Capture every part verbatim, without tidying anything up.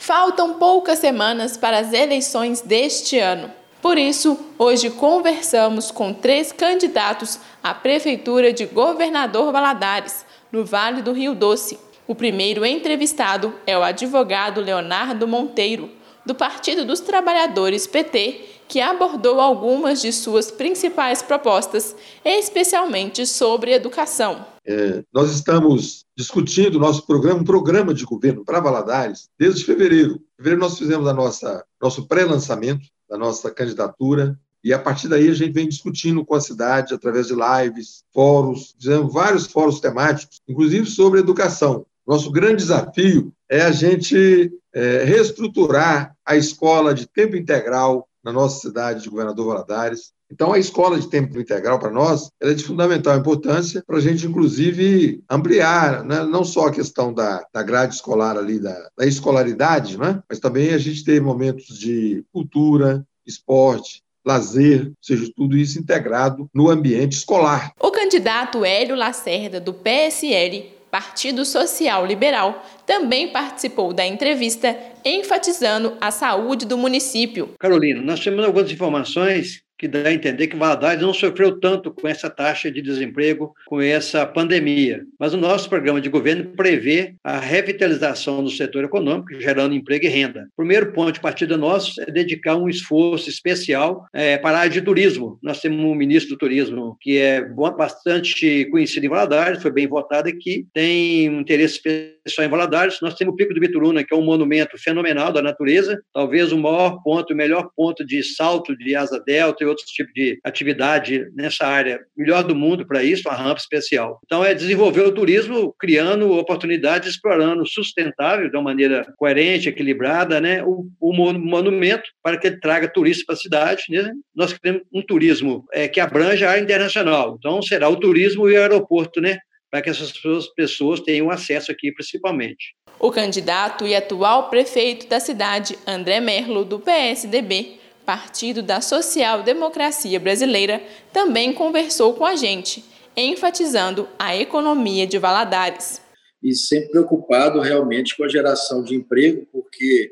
Faltam poucas semanas para as eleições deste ano. Por isso, hoje conversamos com três candidatos à Prefeitura de Governador Valadares, no Vale do Rio Doce. O primeiro entrevistado é o advogado Leonardo Monteiro, do Partido dos Trabalhadores P T, que abordou algumas de suas principais propostas, especialmente sobre educação. É, nós estamos discutindo nosso programa, um programa de governo para Valadares desde fevereiro. Em fevereiro nós fizemos a nossa, nosso pré-lançamento da nossa candidatura e a partir daí a gente vem discutindo com a cidade através de lives, fóruns, fizemos vários fóruns temáticos, inclusive sobre educação. Nosso grande desafio é a gente é, reestruturar a escola de tempo integral na nossa cidade de Governador Valadares. Então, a escola de tempo integral, para nós, ela é de fundamental importância para a gente, inclusive, ampliar, né? Não só a questão da, da grade escolar ali, da, da escolaridade, né? Mas também a gente ter momentos de cultura, esporte, lazer, ou seja, tudo isso integrado no ambiente escolar. O candidato Hélio Lacerda, do P S L, Partido Social Liberal, também participou da entrevista, enfatizando a saúde do município. Carolina, nós temos algumas informações que dá a entender que Valadares não sofreu tanto com essa taxa de desemprego, com essa pandemia. Mas o nosso programa de governo prevê a revitalização do setor econômico, gerando emprego e renda. O primeiro ponto de partida nosso é dedicar um esforço especial é, para a área de turismo. Nós temos um ministro do turismo que é bastante conhecido em Valadares, foi bem votado aqui, tem um interesse especial em Valadares. Nós temos o Pico do Bituruna, que é um monumento fenomenal da natureza, talvez o maior ponto, o melhor ponto de salto de asa delta e outros tipos de atividade nessa área, melhor do mundo para isso, uma rampa especial. Então, é desenvolver o turismo criando oportunidades, explorando sustentável, de uma maneira coerente, equilibrada, né, o, o monumento para que ele traga turistas para a cidade. Né? Nós queremos um turismo é, que abrange a área internacional. Então, será o turismo e o aeroporto, né, para que essas pessoas tenham acesso aqui, principalmente. O candidato e atual prefeito da cidade, André Merlo, do P S D B, Partido da Social Democracia Brasileira, também conversou com a gente, enfatizando a economia de Valadares. E sempre preocupado realmente com a geração de emprego, porque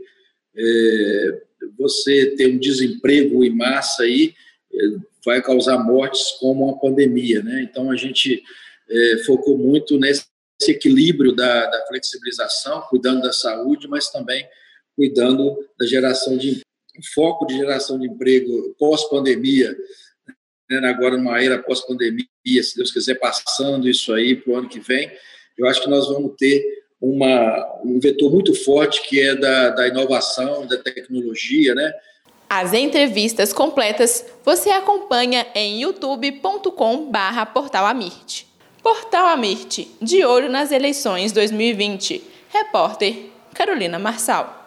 é, você ter um desemprego em massa aí é, vai causar mortes como uma pandemia, né? Então a gente é, focou muito nesse equilíbrio da, da flexibilização, cuidando da saúde, mas também cuidando da geração de emprego. O foco de geração de emprego pós-pandemia, né, agora numa era pós-pandemia, se Deus quiser, passando isso aí para o ano que vem, eu acho que nós vamos ter uma, um vetor muito forte que é da, da inovação, da tecnologia, né? As entrevistas completas você acompanha em youtube ponto com barra portal Amirt. Portal Amirt, de olho nas eleições dois mil e vinte. Repórter Carolina Marçal.